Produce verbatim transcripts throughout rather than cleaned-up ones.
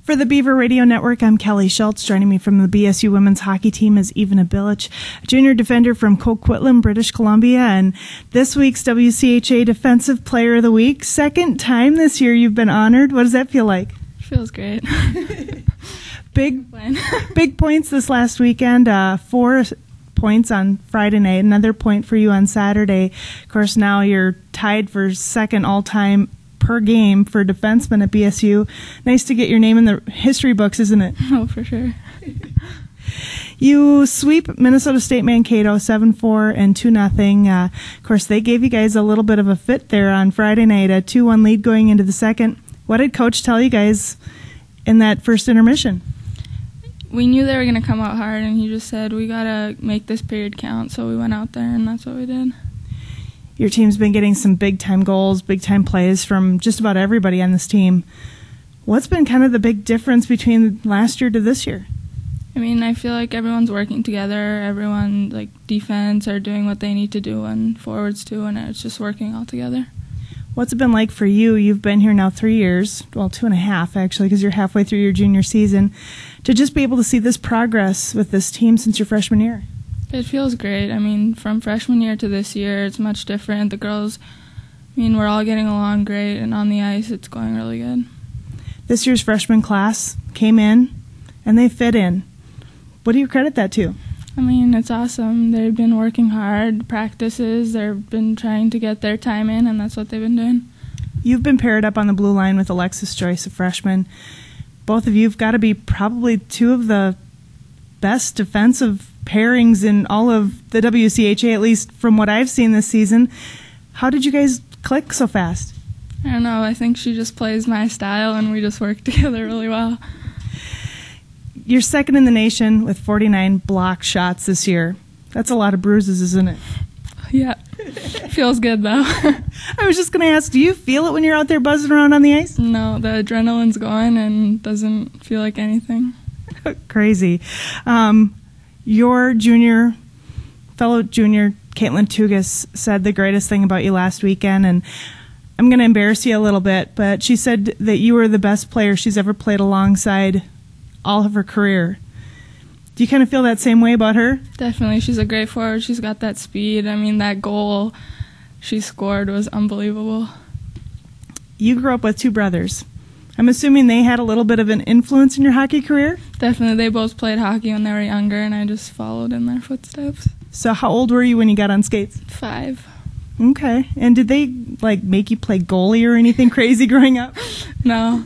For the Beaver Radio Network, I'm Kelly Schultz. Joining me from the B S U women's hockey team is Ivana Bilic, a junior defender from Coquitlam, British Columbia, and this week's W C H A Defensive Player of the Week. Second time this year you've been honored. What does that feel like? Feels great. big, big points this last weekend. Uh, four points on Friday night, another point for you on Saturday. Of course, now you're tied for second all-time per game for defensemen at B S U. Nice to get your name in the history books, isn't it? Oh, for sure. You sweep Minnesota State Mankato seven four and two nothing. Uh, of course, they gave you guys a little bit of a fit there on Friday night, a two one lead going into the second. What did Coach tell you guys in that first intermission? We knew they were going to come out hard, and he just said, we got to make this period count, so we went out there, and that's what we did. Your team's been getting some big-time goals, big-time plays from just about everybody on this team. What's been kind of the big difference between last year to this year? I mean, I feel like everyone's working together. Everyone, like, defense are doing what they need to do, and forwards too, and it's just working all together. What's it been like for you? You've been here now three years, well, two and a half, actually, because you're halfway through your junior season, to just be able to see this progress with this team since your freshman year. It feels great. I mean, from freshman year to this year, it's much different. The girls, I mean, we're all getting along great, and on the ice, it's going really good. This year's freshman class came in, and they fit in. What do you credit that to? I mean, it's awesome. They've been working hard, practices, they've been trying to get their time in, and that's what they've been doing. You've been paired up on the blue line with Alexis Joyce, a freshman. Both of you have got to be probably two of the best defensive pairings in all of the W C H A, at least from what I've seen this season. How did you guys click so fast? I don't know. I think she just plays my style, and we just work together really well. You're second in the nation with forty-nine block shots this year. That's a lot of bruises, isn't it? Yeah. Feels good, though. I was just going to ask, do you feel it when you're out there buzzing around on the ice? No, the adrenaline's going and doesn't feel like anything. Crazy. Um, your junior, fellow junior, Caitlin Tugas, said the greatest thing about you last weekend, and I'm going to embarrass you a little bit, but she said that you were the best player she's ever played alongside all of her career. Do you kind of feel that same way about her? Definitely. She's a great forward. She's got that speed. I mean, that goal she scored was unbelievable. You grew up with two brothers. I'm assuming they had a little bit of an influence in your hockey career? Definitely. They both played hockey when they were younger, and I just followed in their footsteps. So how old were you when you got on skates? Five. Okay. And did they, like, make you play goalie or anything crazy growing up? No.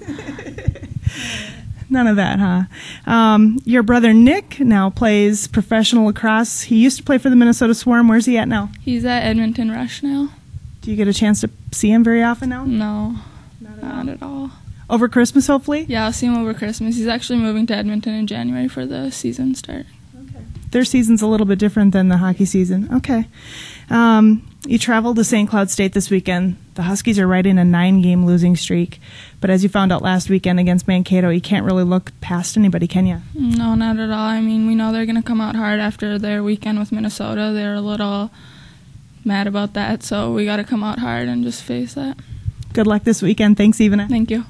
None of that, huh? Um, your brother Nick now plays professional lacrosse. He used to play for the Minnesota Swarm. Where's he at now? He's at Edmonton Rush now. Do you get a chance to see him very often now? No, not at, not all. at all. Over Christmas, hopefully? Yeah, I'll see him over Christmas. He's actually moving to Edmonton in January for the season start. Okay. Their season's a little bit different than the hockey season. Okay. Um, you traveled to Saint Cloud State this weekend. The Huskies are riding a nine-game losing streak. But as you found out last weekend against Mankato, you can't really look past anybody, can you? No, not at all. I mean, we know they're going to come out hard after their weekend with Minnesota. They're a little mad about that, so we got to come out hard and just face that. Good luck this weekend. Thanks, Ivana. Thank you.